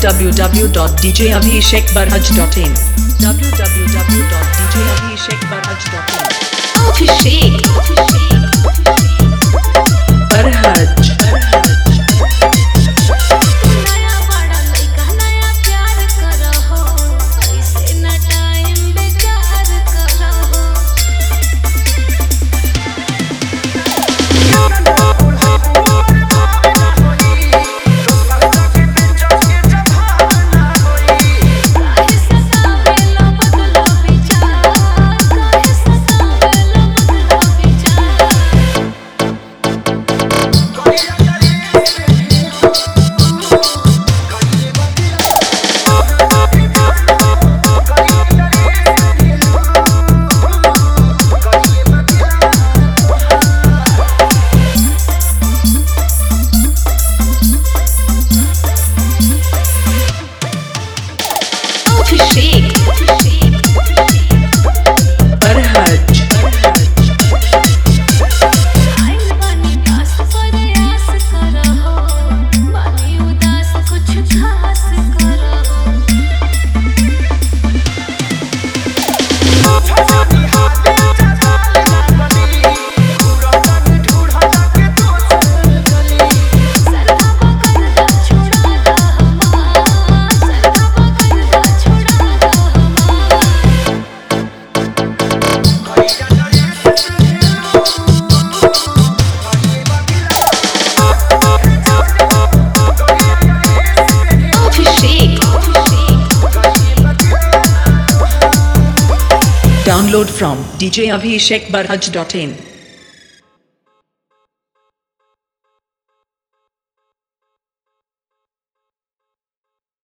www.djabhishekbarhaj.in www.djabhishekbarhaj.in Abhishek Barhaj नया बड़ा लइका नया प्यार करहो ऐसे न टाइम बेकार करहो काहे सतावेलो बदलो विचार काहे सतावेलो बदलो विचार Abhishek Barhaj आइल बानी पास प्रयास करहो बानी उदास कुछ खास करहो सरधा पकड़दा छोड़ा दा हमार सरधा पकड़दा छोड़ा दा हमार Abhishek Download from djabhishekbarhaj.in